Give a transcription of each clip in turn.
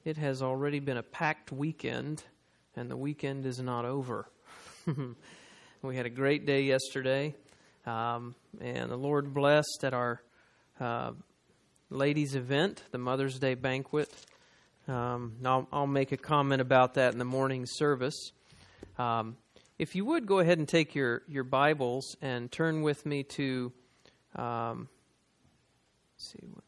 It has already been a packed weekend, and the weekend is not over. We had a great day yesterday, and the Lord blessed at our ladies' event, the Mother's Day banquet. I'll make a comment about that in the morning service. If you would, go ahead and take your Bibles and turn with me to, let's see what.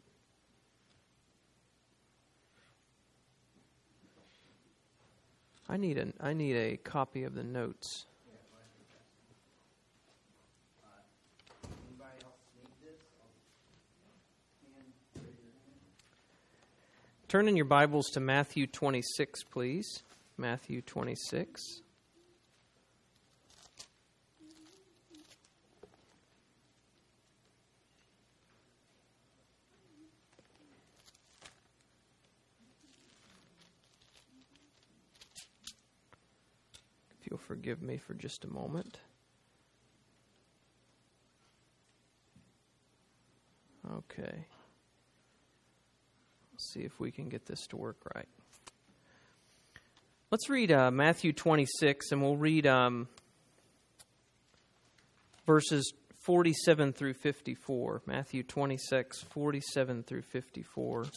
I need a copy of the notes. Turn in your Bibles to Matthew 26, please. Matthew 26. If you'll forgive me for just a moment. Okay. Let's see if we can get this to work right. Let's read Matthew 26, and we'll read verses 47 through 54. Matthew 26, 47 through 54.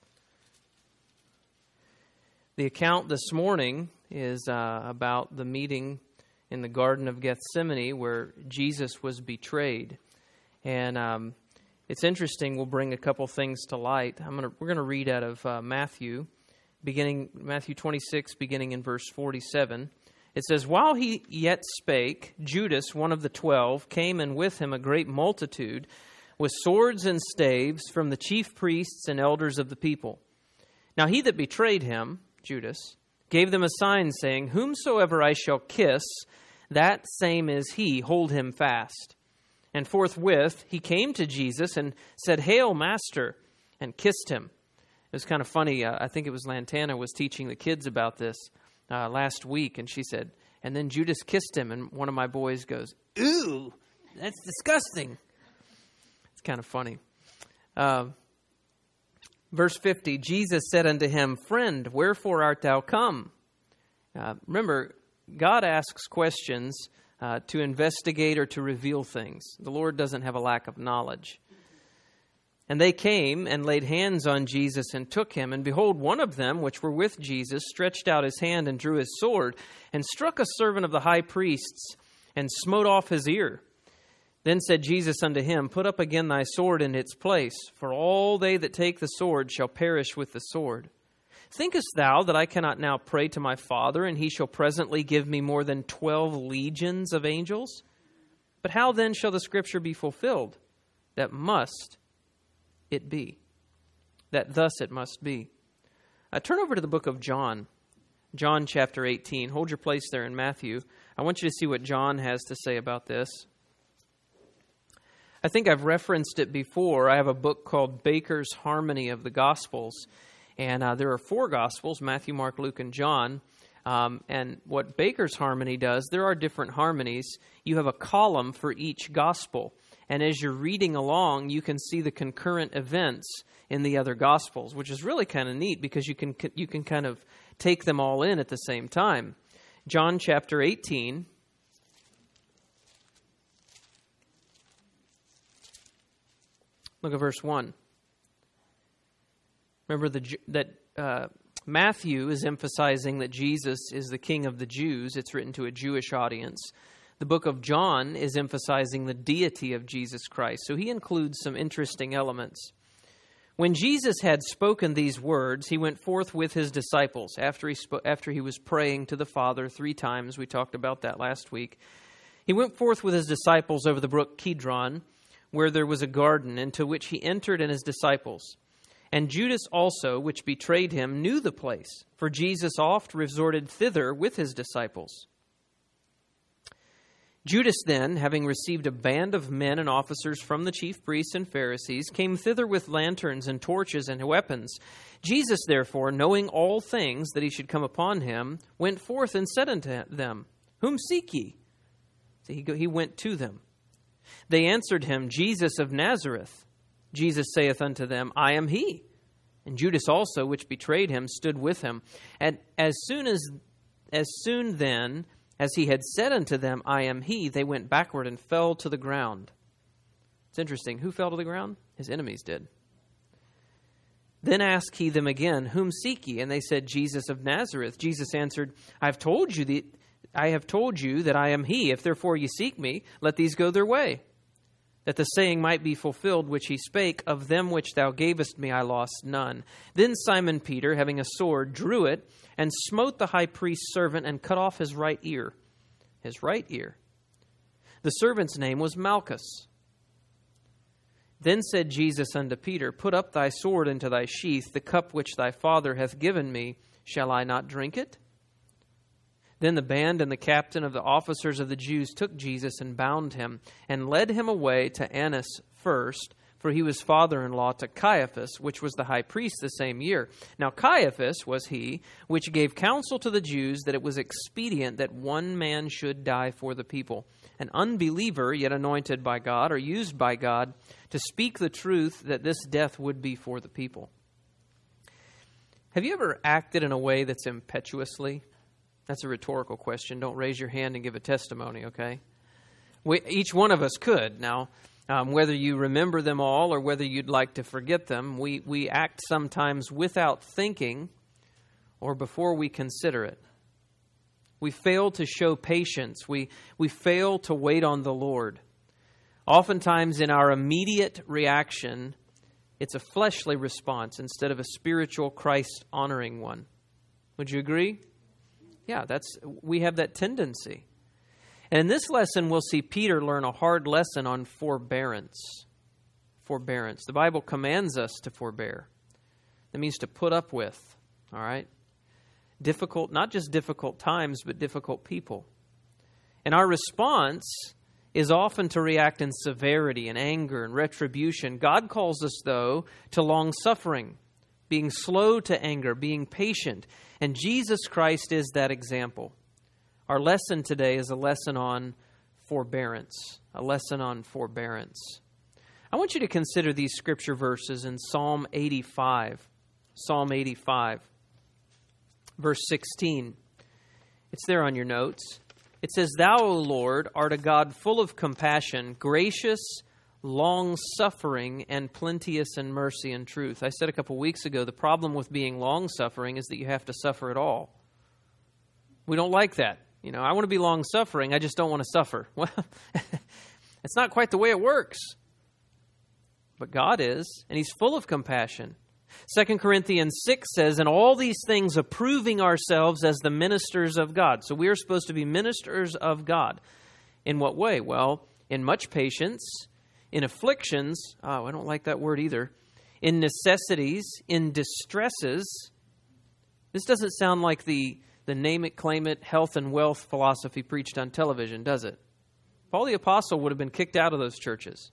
The account this morning is about the meeting in the Garden of Gethsemane where Jesus was betrayed. And it's interesting. We'll bring a couple things to light. We're going to read out of Matthew 26, beginning in verse 47. It says, "While he yet spake, Judas, one of the 12, came, and with him a great multitude, with swords and staves, from the chief priests and elders of the people. Now he that betrayed him, Judas, gave them a sign, saying, Whomsoever I shall kiss, that same is he, hold him fast. And forthwith he came to Jesus and said, Hail, Master, and kissed him." It was kind of funny. I think it was Lantana was teaching the kids about this last week, and she said, and then Judas kissed him, and one of my boys goes, "Ooh, that's disgusting." It's kind of funny. Verse 50, Jesus said unto him, Friend, wherefore art thou come? Remember, God asks questions to investigate or to reveal things. The Lord doesn't have a lack of knowledge. And they came and laid hands on Jesus and took him. And behold, one of them, which were with Jesus, stretched out his hand and drew his sword, and struck a servant of the high priests, and smote off his ear. Then said Jesus unto him, Put up again thy sword in its place, for all they that take the sword shall perish with the sword. Thinkest thou that I cannot now pray to my Father, and he shall presently give me more than 12 legions of angels? But how then shall the scripture be fulfilled? That must it be. That thus it must be. Turn over to the book of John. John chapter 18. Hold your place there in Matthew. I want you to see what John has to say about this. I think I've referenced it before. I have a book called Baker's Harmony of the Gospels. And there are 4 Gospels, Matthew, Mark, Luke, and John. And what Baker's Harmony does, there are different harmonies. You have a column for each Gospel. And as you're reading along, you can see the concurrent events in the other Gospels, which is really kind of neat because you can kind of take them all in at the same time. John chapter 18. Look at verse 1. Remember that Matthew is emphasizing that Jesus is the King of the Jews. It's written to a Jewish audience. The book of John is emphasizing the deity of Jesus Christ. So he includes some interesting elements. When Jesus had spoken these words, he went forth with his disciples. After he was praying to the Father 3 times, we talked about that last week. He went forth with his disciples over the brook Kidron, where there was a garden, into which he entered and his disciples. And Judas also, which betrayed him, knew the place, for Jesus oft resorted thither with his disciples. Judas then, having received a band of men and officers from the chief priests and Pharisees, came thither with lanterns and torches and weapons. Jesus, therefore, knowing all things that he should come upon him, went forth and said unto them, Whom seek ye? So he went to them. They answered him, Jesus of Nazareth. Jesus saith unto them, I am he. And Judas also, which betrayed him, stood with him. And as soon then as he had said unto them, I am he, they went backward and fell to the ground. It's interesting. Who fell to the ground? His enemies did. Then asked he them again, Whom seek ye? And they said, Jesus of Nazareth. Jesus answered, I have told you that I am he. If therefore ye seek me, let these go their way. That the saying might be fulfilled which he spake, Of them which thou gavest me I lost none. Then Simon Peter, having a sword, drew it, and smote the high priest's servant, and cut off his right ear. His right ear. The servant's name was Malchus. Then said Jesus unto Peter, Put up thy sword into thy sheath. The cup which thy Father hath given me, shall I not drink it? Then the band and the captain of the officers of the Jews took Jesus and bound him, and led him away to Annas first, for he was father-in-law to Caiaphas, which was the high priest the same year. Now Caiaphas was he which gave counsel to the Jews that it was expedient that one man should die for the people, an unbeliever, yet anointed by God, or used by God, to speak the truth that this death would be for the people. Have you ever acted in a way that's impetuously? That's a rhetorical question. Don't raise your hand and give a testimony, okay? Each one of us could. Now, whether you remember them all or whether you'd like to forget them, we act sometimes without thinking or before we consider it. We fail to show patience. We fail to wait on the Lord. Oftentimes in our immediate reaction, it's a fleshly response instead of a spiritual, Christ-honoring one. Would you agree? Yeah, we have that tendency. And in this lesson, we'll see Peter learn a hard lesson on forbearance. Forbearance. The Bible commands us to forbear. That means to put up with, all right? Difficult, not just difficult times, but difficult people. And our response is often to react in severity and anger and retribution. God calls us, though, to long-suffering, being slow to anger, being patient. And Jesus Christ is that example. Our lesson today is a lesson on forbearance. A lesson on forbearance. I want you to consider these scripture verses in Psalm 85. Psalm 85, verse 16. It's there on your notes. It says, Thou, O Lord, art a God full of compassion, gracious, long-suffering, and plenteous in mercy and truth. I said a couple weeks ago, the problem with being long-suffering is that you have to suffer it all. We don't like that. You know, I want to be long-suffering, I just don't want to suffer. Well, it's not quite the way it works. But God is, and He's full of compassion. 2 Corinthians 6 says, In all these things approving ourselves as the ministers of God. So we are supposed to be ministers of God. In what way? Well, in much patience, in afflictions, I don't like that word either, in necessities, in distresses. This doesn't sound like the name it, claim it, health and wealth philosophy preached on television, does it? Paul the Apostle would have been kicked out of those churches.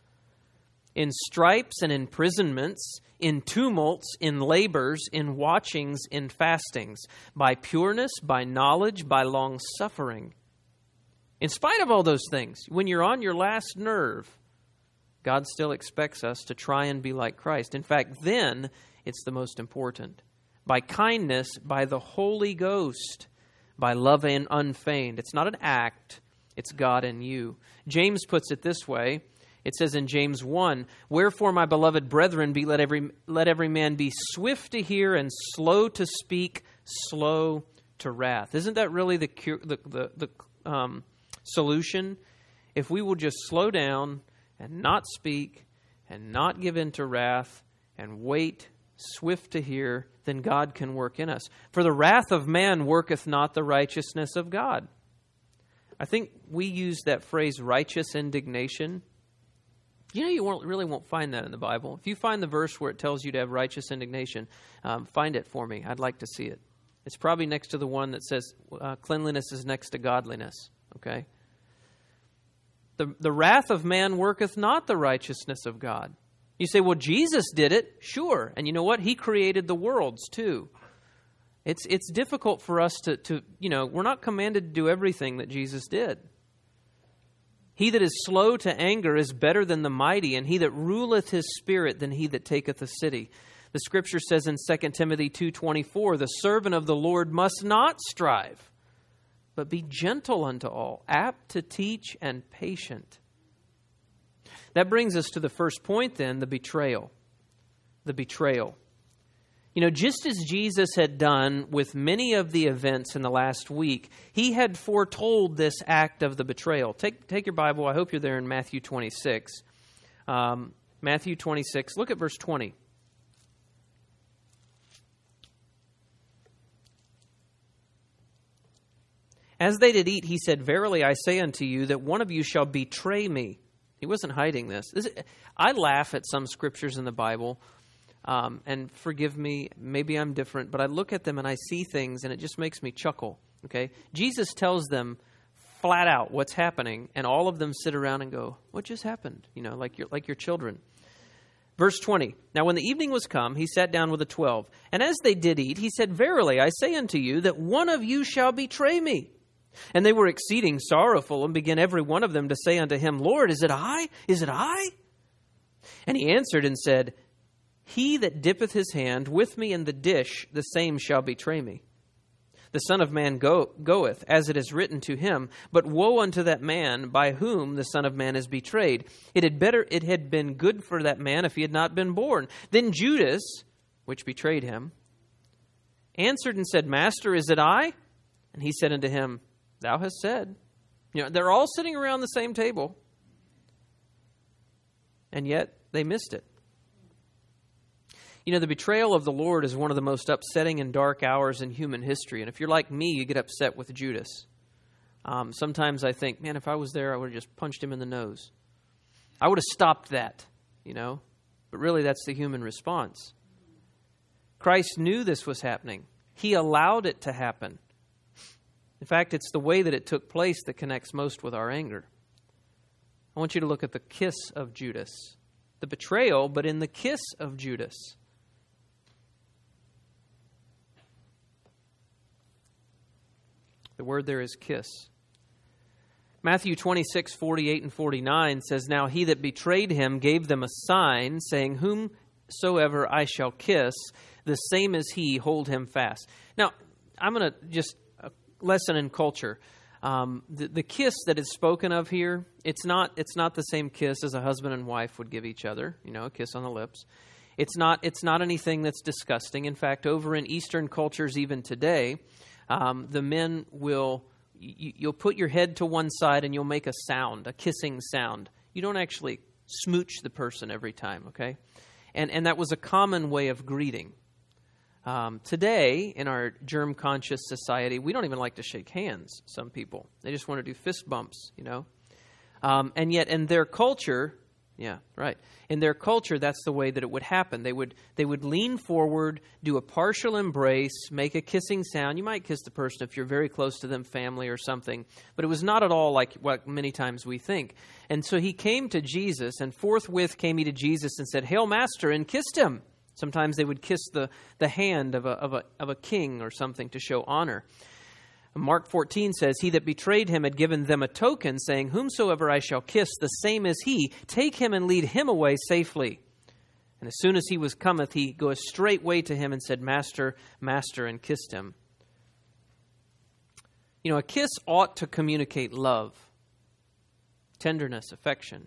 In stripes and imprisonments, in tumults, in labors, in watchings, in fastings, by pureness, by knowledge, by long-suffering. In spite of all those things, when you're on your last nerve, God still expects us to try and be like Christ. In fact, then it's the most important. By kindness, by the Holy Ghost, by love and unfeigned. It's not an act, it's God in you. James puts it this way. It says in James 1, Wherefore, my beloved brethren, let every man be swift to hear and slow to speak, slow to wrath. Isn't that really the solution? If we will just slow down and not speak and not give in to wrath and wait, swift to hear, then God can work in us. For the wrath of man worketh not the righteousness of God. I think we use that phrase righteous indignation. You know, you really won't find that in the Bible. If you find the verse where it tells you to have righteous indignation, find it for me. I'd like to see it. It's probably next to the one that says cleanliness is next to godliness. Okay? The wrath of man worketh not the righteousness of God. You say, well, Jesus did it. Sure. And you know what? He created the worlds too. It's difficult for us to we're not commanded to do everything that Jesus did. He that is slow to anger is better than the mighty, and he that ruleth his spirit than he that taketh a city. The Scripture says in 2 Timothy 2:24, the servant of the Lord must not strive, but be gentle unto all, apt to teach and patient. That brings us to the first point then, the betrayal. The betrayal. You know, just as Jesus had done with many of the events in the last week, he had foretold this act of the betrayal. Take your Bible. I hope you're there in Matthew 26. Matthew 26, look at verse 20. As they did eat, he said, verily I say unto you that one of you shall betray me. He wasn't hiding this. I laugh at some scriptures in the Bible. And forgive me, maybe I'm different, but I look at them and I see things and it just makes me chuckle, okay? Jesus tells them flat out what's happening, and all of them sit around and go, what just happened? You know, like your children. Verse 20, now when the evening was come, he sat down with the 12, and as they did eat, he said, verily I say unto you that one of you shall betray me. And they were exceeding sorrowful, and began every one of them to say unto him, Lord, is it I? Is it I? And he answered and said, he that dippeth his hand with me in the dish, the same shall betray me. The Son of Man goeth, as it is written to him, but woe unto that man by whom the Son of Man is betrayed. It had been good for that man if he had not been born. Then Judas, which betrayed him, answered and said, Master, is it I? And he said unto him, thou hast said. You know, they're all sitting around the same table, and yet they missed it. You know, the betrayal of the Lord is one of the most upsetting and dark hours in human history. And if you're like me, you get upset with Judas. Sometimes I think, man, if I was there, I would have just punched him in the nose. I would have stopped that, you know. But really, that's the human response. Christ knew this was happening. He allowed it to happen. In fact, it's the way that it took place that connects most with our anger. I want you to look at the kiss of Judas. The betrayal, but in the kiss of Judas. The word there is kiss. Matthew 26, 48 and 49 says, now he that betrayed him gave them a sign, saying, whomsoever I shall kiss, the same as he, hold him fast. Now, I'm going to just, a lesson in culture. The kiss that is spoken of here, it's not the same kiss as a husband and wife would give each other, you know, a kiss on the lips. It's not anything that's disgusting. In fact, over in Eastern cultures even today, the men you'll put your head to one side and you'll make a sound, a kissing sound. You don't actually smooch the person every time, okay? And that was a common way of greeting. Today, in our germ-conscious society, we don't even like to shake hands, some people. They just want to do fist bumps, you know? And yet in their culture, yeah, right. In their culture, that's the way that it would happen. They would lean forward, do a partial embrace, make a kissing sound. You might kiss the person if you're very close to them, family or something. But it was not at all like what many times we think. And so he came to Jesus, and forthwith came he to Jesus and said, Hail, Master, and kissed him. Sometimes they would kiss the hand of a king or something to show honor. Mark 14 says, he that betrayed him had given them a token, saying, whomsoever I shall kiss, the same as he. Take him and lead him away safely. And as soon as he was cometh, he goeth straightway to him and said, Master, Master, and kissed him. You know, a kiss ought to communicate love, tenderness, affection.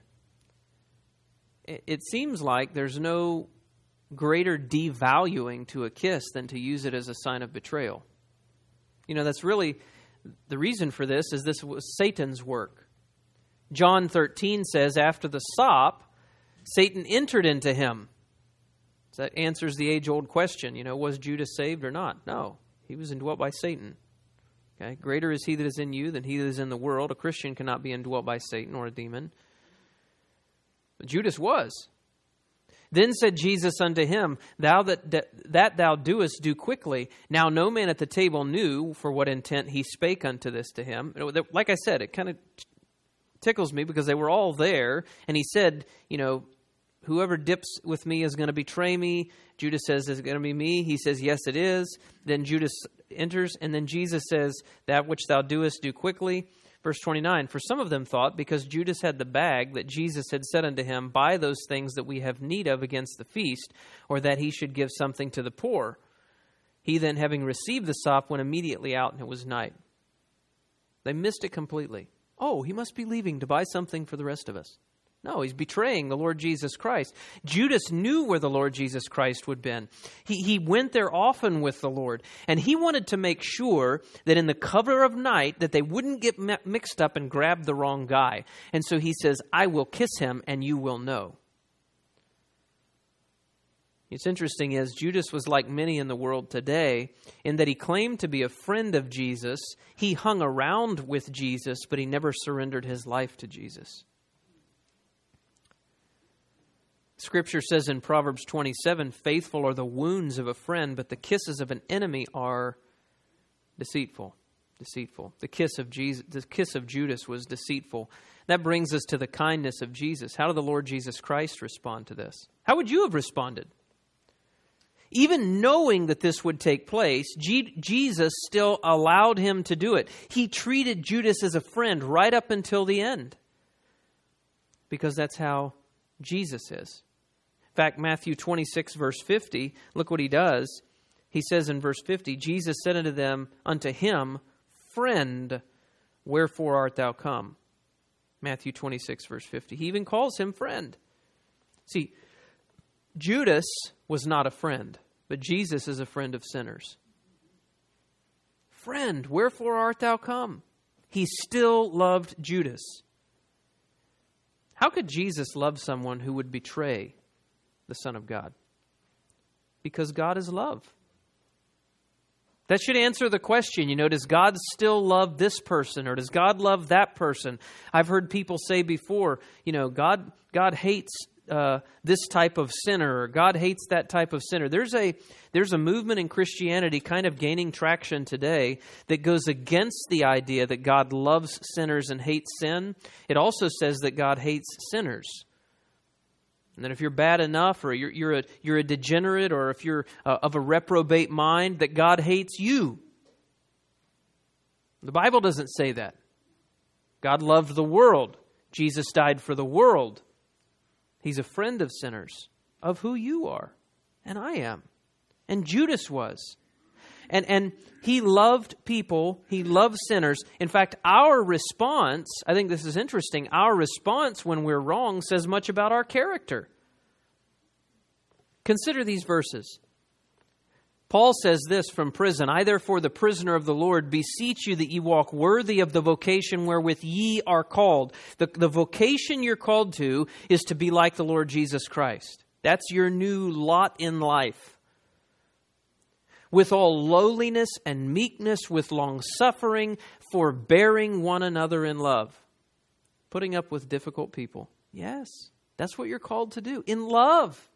It seems like there's no greater devaluing to a kiss than to use it as a sign of betrayal. You know, that's really, the reason for this is this was Satan's work. John 13 says, after the sop, Satan entered into him. So that answers the age-old question, you know, was Judas saved or not? No, he was indwelt by Satan. Okay, greater is he that is in you than he that is in the world. A Christian cannot be indwelt by Satan or a demon. But Judas was. Then said Jesus unto him, Thou that thou doest, do quickly. Now no man at the table knew for what intent he spake unto this to him. Like I said, it kind of tickles me because they were all there. And he said, you know, whoever dips with me is going to betray me. Judas says, is it going to be me? He says, yes, it is. Then Judas enters. And then Jesus says, that which thou doest, do quickly. Verse 29, for some of them thought, because Judas had the bag, that Jesus had said unto him, buy those things that we have need of against the feast, or that he should give something to the poor. He then, having received the sop, went immediately out, and it was night. They missed it completely. Oh, he must be leaving to buy something for the rest of us. No, he's betraying the Lord Jesus Christ. Judas knew where the Lord Jesus Christ would be. He went there often with the Lord, and he wanted to make sure that in the cover of night that they wouldn't get mixed up and grab the wrong guy. And so he says, I will kiss him and you will know. It's interesting is Judas was like many in the world today in that he claimed to be a friend of Jesus. He hung around with Jesus, but he never surrendered his life to Jesus. Scripture says in Proverbs 27, faithful are the wounds of a friend, but the kisses of an enemy are deceitful. Deceitful. The kiss of Judas was deceitful. That brings us to the kindness of Jesus. How did the Lord Jesus Christ respond to this? How would you have responded? Even knowing that this would take place, Jesus still allowed him to do it. He treated Judas as a friend right up until the end. Because that's how Jesus is. In fact, Matthew 26, verse 50, look what he does. He says in verse 50, Jesus said unto him, friend, wherefore art thou come? Matthew 26, verse 50. He even calls him friend. See, Judas was not a friend, but Jesus is a friend of sinners. Friend, wherefore art thou come? He still loved Judas. How could Jesus love someone who would betray the Son of God? Because God is love. That should answer the question, does God still love this person or does God love that person? I've heard people say before, God hates this type of sinner, or God hates that type of sinner. There's a movement in Christianity kind of gaining traction today that goes against the idea that God loves sinners and hates sin. It also says that God hates sinners. And that if you're bad enough, or you're a degenerate, or if you're of a reprobate mind, that God hates you. The Bible doesn't say that. God loved the world. Jesus died for the world. He's a friend of sinners, of who you are, and I am, and Judas was. And he loved people, he loved sinners. In fact, our response, I think this is interesting, our response when we're wrong says much about our character. Consider these verses. Paul says this from prison, I therefore, the prisoner of the Lord, beseech you that ye walk worthy of the vocation wherewith ye are called. The vocation you're called to is to be like the Lord Jesus Christ. That's your new lot in life. With all lowliness and meekness, with long suffering, forbearing one another in love. Putting up with difficult people. Yes, that's what you're called to do. In love.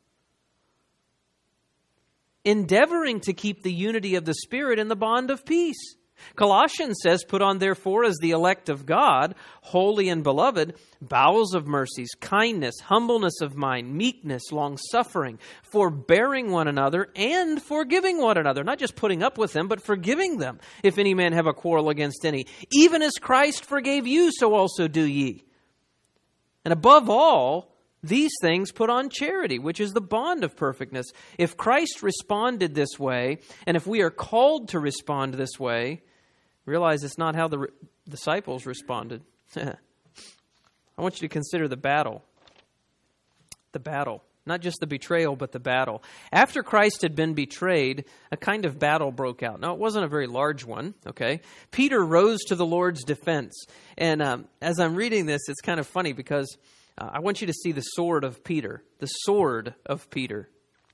Endeavoring to keep the unity of the Spirit in the bond of peace. Colossians says, put on therefore as the elect of God, holy and beloved, bowels of mercies, kindness, humbleness of mind, meekness, long-suffering, forbearing one another, and forgiving one another. Not just putting up with them, but forgiving them, if any man have a quarrel against any. Even as Christ forgave you, so also do ye. And above all, these things put on charity, which is the bond of perfectness. If Christ responded this way, and if we are called to respond this way, realize it's not how the disciples responded. I want you to consider the battle. The battle. Not just the betrayal, but the battle. After Christ had been betrayed, a kind of battle broke out. Now, it wasn't a very large one, okay? Peter rose to the Lord's defense. And as I'm reading this, it's kind of funny because I want you to see the sword of Peter. The sword of Peter.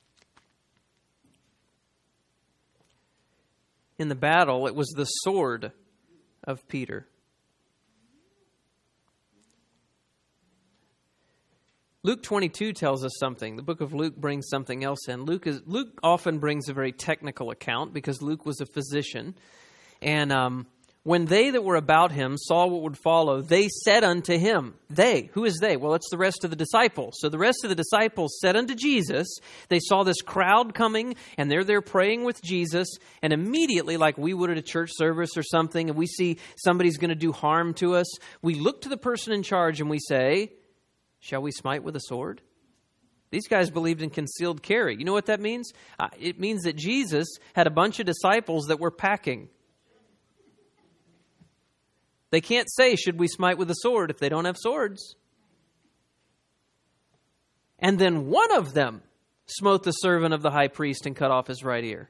In the battle, it was the sword of Peter. Luke 22 tells us something. The book of Luke brings something else in. Luke often brings a very technical account because Luke was a physician. And When they that were about him saw what would follow, they said unto him, they, who is they? Well, it's the rest of the disciples. So the rest of the disciples said unto Jesus, they saw this crowd coming, and they're there praying with Jesus, and immediately, like we would at a church service or something, and we see somebody's going to do harm to us, we look to the person in charge and we say, shall we smite with a sword? These guys believed in concealed carry. You know what that means? It means that Jesus had a bunch of disciples that were packing. They can't say, should we smite with a sword, if they don't have swords. And then one of them smote the servant of the high priest and cut off his right ear.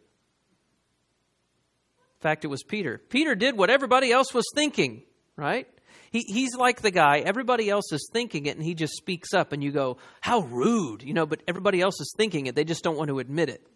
In fact, it was Peter. Peter did what everybody else was thinking, right? He's like the guy, everybody else is thinking it, and he just speaks up, and you go, how rude, but everybody else is thinking it. They just don't want to admit it.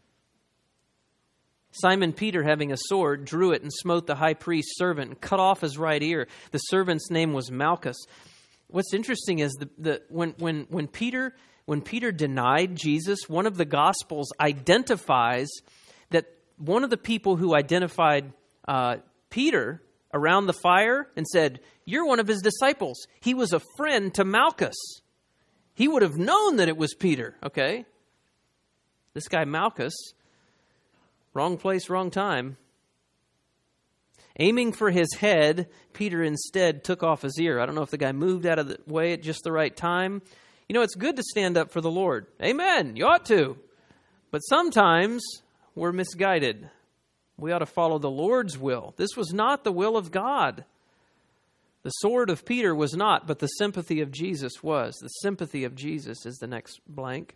Simon Peter, having a sword, drew it and smote the high priest's servant and cut off his right ear. The servant's name was Malchus. What's interesting is when Peter denied Jesus, one of the Gospels identifies that one of the people who identified Peter around the fire and said, you're one of his disciples. He was a friend to Malchus. He would have known that it was Peter, okay? This guy Malchus, wrong place, wrong time. Aiming for his head, Peter instead took off his ear. I don't know if the guy moved out of the way at just the right time. It's good to stand up for the Lord. Amen. You ought to. But sometimes we're misguided. We ought to follow the Lord's will. This was not the will of God. The sword of Peter was not, but the sympathy of Jesus was. The sympathy of Jesus is the next blank.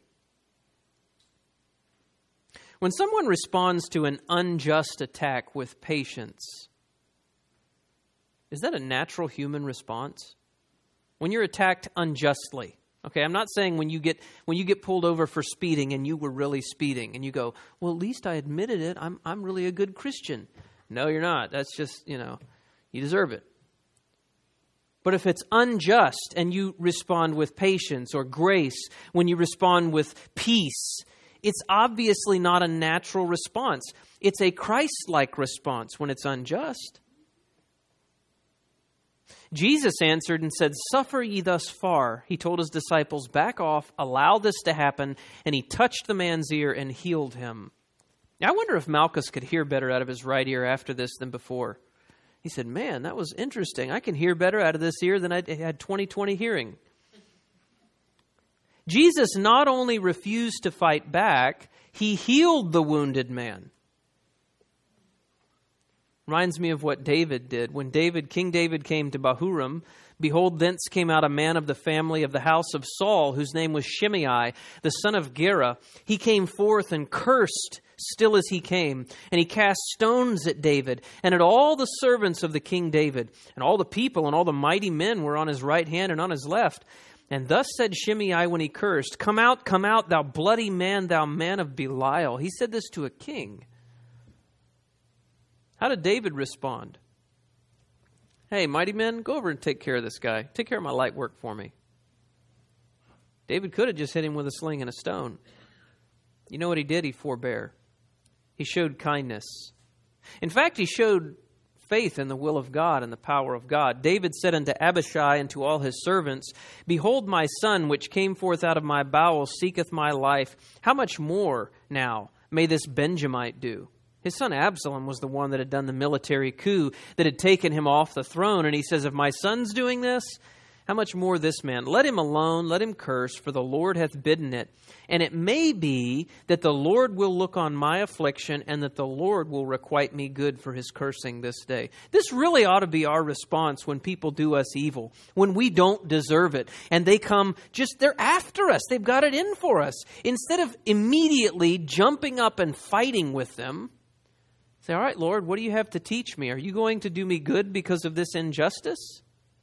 When someone responds to an unjust attack with patience, is that a natural human response? When you're attacked unjustly, okay, I'm not saying when you get pulled over for speeding and you were really speeding and you go, well, at least I admitted it. I'm really a good Christian. No, you're not. That's just, you deserve it. But if it's unjust and you respond with patience or grace, when you respond with peace, it's obviously not a natural response. It's a Christ-like response when it's unjust. Jesus answered and said, suffer ye thus far. He told his disciples, back off, allow this to happen. And he touched the man's ear and healed him. Now, I wonder if Malchus could hear better out of his right ear after this than before. He said, man, that was interesting. I can hear better out of this ear than I had 20/20 hearing. Jesus not only refused to fight back, he healed the wounded man. Reminds me of what David did. When King David came to Bahurim, behold, thence came out a man of the family of the house of Saul, whose name was Shimei, the son of Gera. He came forth and cursed still as he came, and he cast stones at David and at all the servants of the King David. And all the people and all the mighty men were on his right hand and on his left. And thus said Shimei when he cursed, come out, thou bloody man, thou man of Belial. He said this to a king. How did David respond? Hey, mighty men, go over and take care of this guy. Take care of my light work for me. David could have just hit him with a sling and a stone. You know what he did? He forbore. He showed kindness. In fact, he showed faith in the will of God and the power of God. David said unto Abishai and to all his servants, behold, my son, which came forth out of my bowels, seeketh my life. How much more now may this Benjamite do? His son Absalom was the one that had done the military coup that had taken him off the throne. And he says, if my son's doing this, how much more this man? Let him alone, let him curse, for the Lord hath bidden it. And it may be that the Lord will look on my affliction and that the Lord will requite me good for his cursing this day. This really ought to be our response when people do us evil, when we don't deserve it. And they come they're after us. They've got it in for us. Instead of immediately jumping up and fighting with them, say, all right, Lord, what do you have to teach me? Are you going to do me good because of this injustice?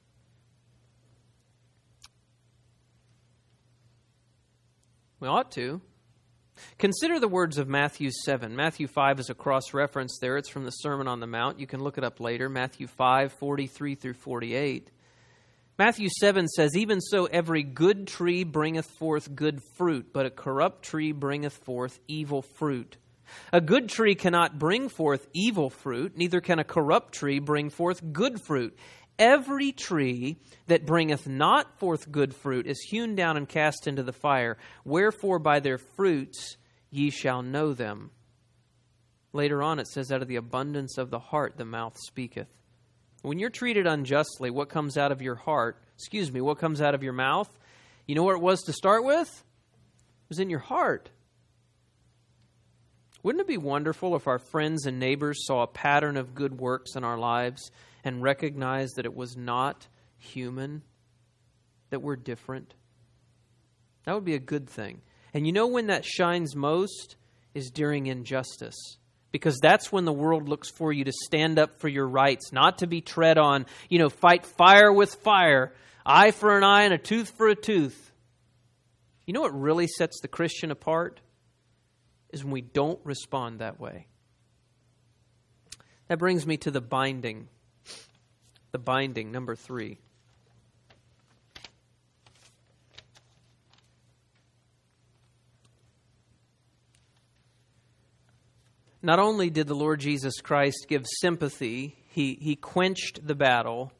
We ought to. Consider the words of Matthew 7. Matthew 5 is a cross-reference there. It's from the Sermon on the Mount. You can look it up later. Matthew 5, 43 through 48. Matthew 7 says, even so every good tree bringeth forth good fruit, but a corrupt tree bringeth forth evil fruit. A good tree cannot bring forth evil fruit, neither can a corrupt tree bring forth good fruit. Every tree that bringeth not forth good fruit is hewn down and cast into the fire. Wherefore by their fruits ye shall know them. Later on it says, out of the abundance of the heart the mouth speaketh. When you're treated unjustly, what comes out of your heart, what comes out of your mouth? You know where it was to start with? It was in your heart. Wouldn't it be wonderful if our friends and neighbors saw a pattern of good works in our lives and recognized that it was not human, that we're different? That would be a good thing. And you know when that shines most is during injustice. Because that's when the world looks for you to stand up for your rights, not to be tread on, fight fire with fire, eye for an eye and a tooth for a tooth. You know what really sets the Christian apart? Is when we don't respond that way. That brings me to the binding. The binding, number 3. Not only did the Lord Jesus Christ give sympathy, he quenched the battle.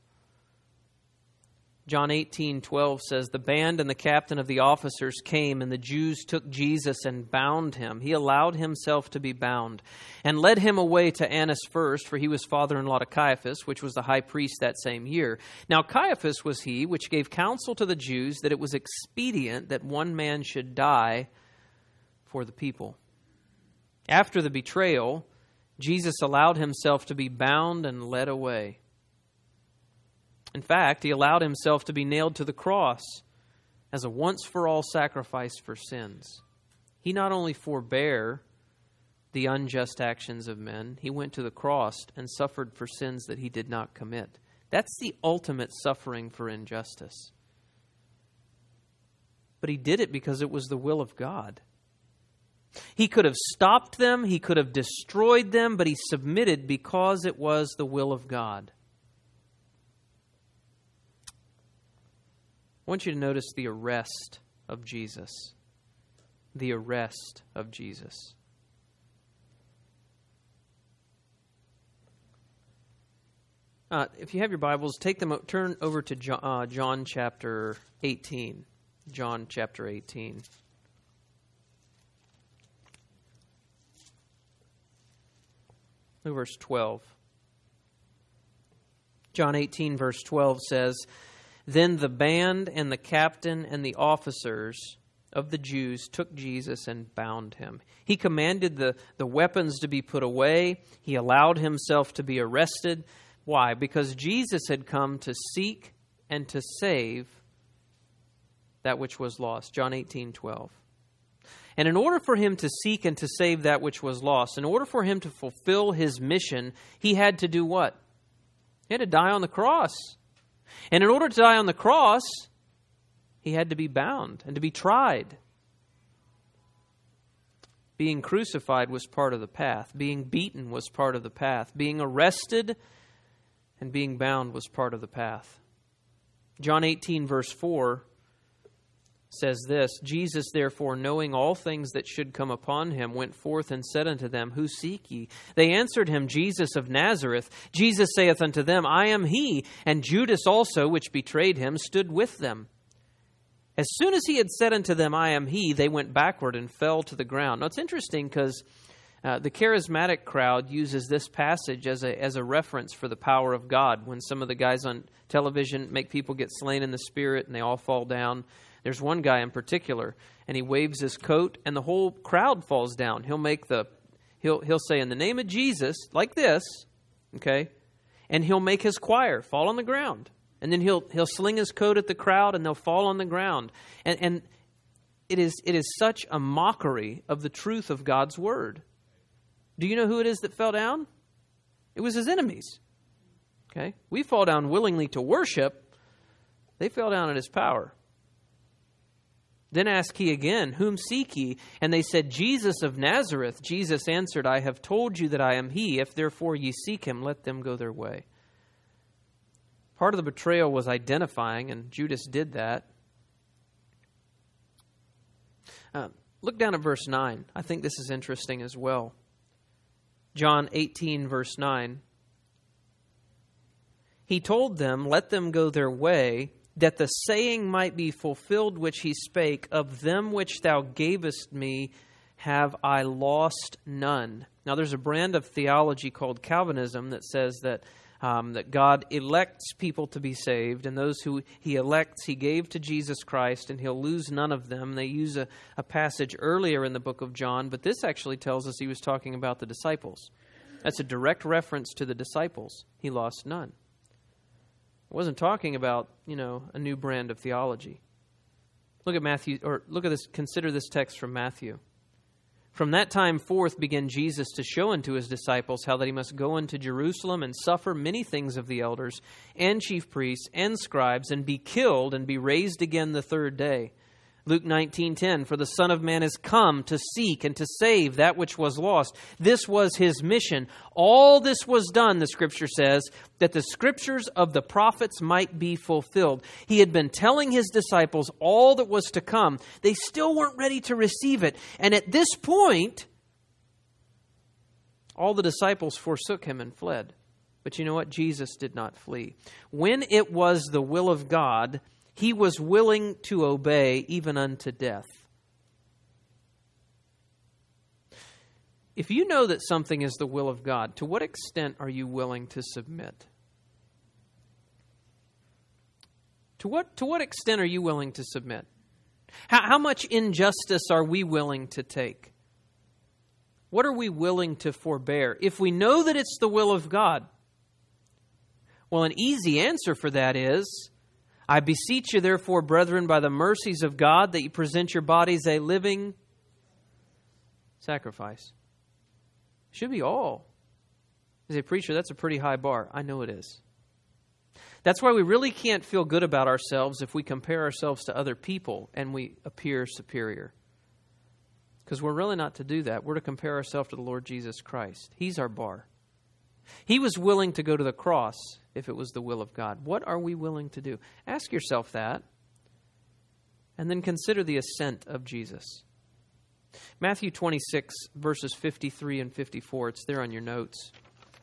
John 18:12 says, the band and the captain of the officers came, and the Jews took Jesus and bound him. He allowed himself to be bound, and led him away to Annas first, for he was father-in-law to Caiaphas, which was the high priest that same year. Now Caiaphas was he which gave counsel to the Jews that it was expedient that one man should die for the people. After the betrayal, Jesus allowed himself to be bound and led away. In fact, he allowed himself to be nailed to the cross as a once-for-all sacrifice for sins. He not only forbore the unjust actions of men, he went to the cross and suffered for sins that he did not commit. That's the ultimate suffering for injustice. But he did it because it was the will of God. He could have stopped them, he could have destroyed them, but he submitted because it was the will of God. I want you to notice the arrest of Jesus. The arrest of Jesus. If you have your Bibles, turn over to John chapter 18. John chapter 18. Look at verse 12. John 18, verse 12 says, Then the band and the captain and the officers of the Jews took Jesus and bound him. He commanded the weapons to be put away. He allowed himself to be arrested. Why? Because Jesus had come to seek and to save that which was lost. John 18:12. And in order for him to seek and to save that which was lost, in order for him to fulfill his mission, he had to do what? He had to die on the cross. And in order to die on the cross, he had to be bound and to be tried. Being crucified was part of the path. Being beaten was part of the path. Being arrested and being bound was part of the path. John 18, verse 4 says this, Jesus, therefore, knowing all things that should come upon him, went forth and said unto them, Who seek ye? They answered him, Jesus of Nazareth. Jesus saith unto them, I am he. And Judas also, which betrayed him, stood with them. As soon as he had said unto them, I am he, they went backward and fell to the ground. Now, it's interesting because the charismatic crowd uses this passage as a reference for the power of God. When some of the guys on television make people get slain in the spirit and they all fall down. There's one guy in particular, and he waves his coat, and the whole crowd falls down. He'll say, in the name of Jesus, like this, okay, and he'll make his choir fall on the ground, and then he'll sling his coat at the crowd, and they'll fall on the ground, and it is such a mockery of the truth of God's word. Do you know who it is that fell down? It was his enemies. Okay, we fall down willingly to worship; they fell down at his power. Then asked he again, Whom seek ye? And they said, Jesus of Nazareth. Jesus answered, I have told you that I am he. If therefore ye seek him, let them go their way. Part of the betrayal was identifying, and Judas did that. Look down at verse 9. I think this is interesting as well. John 18, verse 9. He told them, let them go their way, that the saying might be fulfilled which he spake, of them which thou gavest me have I lost none. Now there's a brand of theology called Calvinism that says that God elects people to be saved, and those who he elects he gave to Jesus Christ, and he'll lose none of them. They use a passage earlier in the book of John, but this actually tells us he was talking about the disciples. That's a direct reference to the disciples. He lost none. It wasn't talking about, a new brand of theology. Look at Matthew, or look at this, consider this text from Matthew. From that time forth began Jesus to show unto his disciples how that he must go unto Jerusalem and suffer many things of the elders and chief priests and scribes, and be killed and be raised again the third day. Luke 19:10, for the Son of Man is come to seek and to save that which was lost. This was his mission. All this was done, the Scripture says, that the Scriptures of the prophets might be fulfilled. He had been telling his disciples all that was to come. They still weren't ready to receive it. And at this point, all the disciples forsook him and fled. But you know what? Jesus did not flee. When it was the will of God, he was willing to obey even unto death. If you know that something is the will of God, to what extent are you willing to submit? To what extent are you willing to submit? How much injustice are we willing to take? What are we willing to forbear? If we know that it's the will of God, well, an easy answer for that is, I beseech you, therefore, brethren, by the mercies of God, that you present your bodies a living sacrifice. Should be all. As a preacher, that's a pretty high bar. I know it is. That's why we really can't feel good about ourselves if we compare ourselves to other people and we appear superior. Because we're really not to do that. We're to compare ourselves to the Lord Jesus Christ. He's our bar. He was willing to go to the cross if it was the will of God. What are we willing to do? Ask yourself that, and then consider the ascent of Jesus. Matthew 26, verses 53 and 54. It's there on your notes.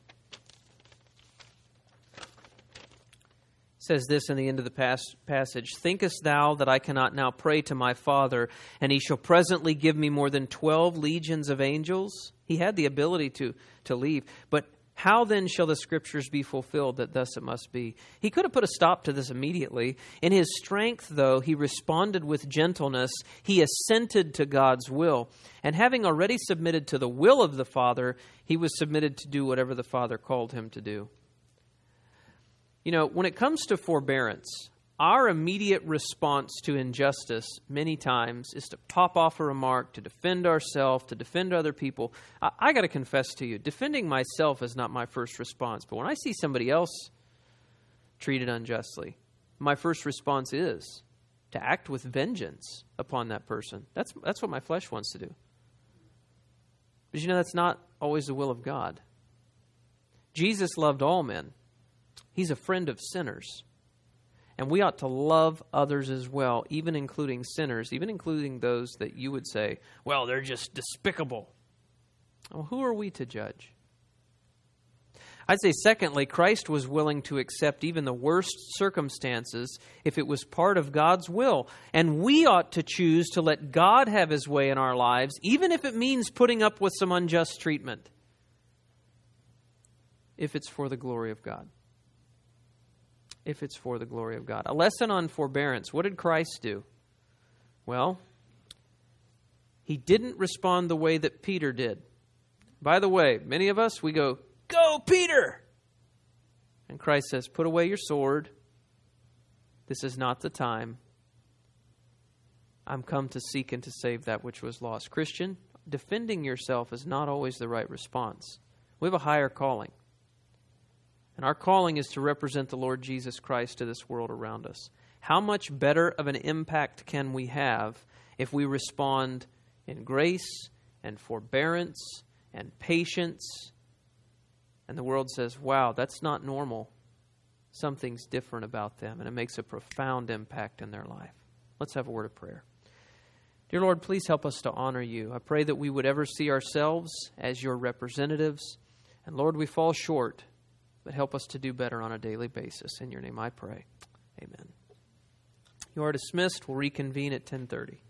It says this in the end of the passage, thinkest thou that I cannot now pray to my Father, and he shall presently give me more than 12 legions of angels? He had the ability to leave, but how then shall the Scriptures be fulfilled that thus it must be? He could have put a stop to this immediately. In his strength, though, he responded with gentleness. He assented to God's will. And having already submitted to the will of the Father, he was submitted to do whatever the Father called him to do. When it comes to forbearance, our immediate response to injustice many times is to pop off a remark, to defend ourselves, to defend other people. I got to confess to you, defending myself is not my first response. But when I see somebody else treated unjustly, my first response is to act with vengeance upon that person. That's what my flesh wants to do. But that's not always the will of God. Jesus loved all men. He's a friend of sinners. And we ought to love others as well, even including sinners, even including those that you would say, well, they're just despicable. Well, who are we to judge? I'd say, secondly, Christ was willing to accept even the worst circumstances if it was part of God's will. And we ought to choose to let God have his way in our lives, even if it means putting up with some unjust treatment, if it's for the glory of God. If it's for the glory of God. A lesson on forbearance. What did Christ do? Well, he didn't respond the way that Peter did. By the way, many of us, we go, "Go, Peter!" And Christ says, "Put away your sword. This is not the time. I'm come to seek and to save that which was lost." Christian, defending yourself is not always the right response. We have a higher calling. And our calling is to represent the Lord Jesus Christ to this world around us. How much better of an impact can we have if we respond in grace and forbearance and patience? And the world says, wow, that's not normal. Something's different about them. And it makes a profound impact in their life. Let's have a word of prayer. Dear Lord, please help us to honor you. I pray that we would ever see ourselves as your representatives. And Lord, we fall short, but help us to do better on a daily basis. In your name I pray. Amen. You are dismissed. We'll reconvene at 10:30.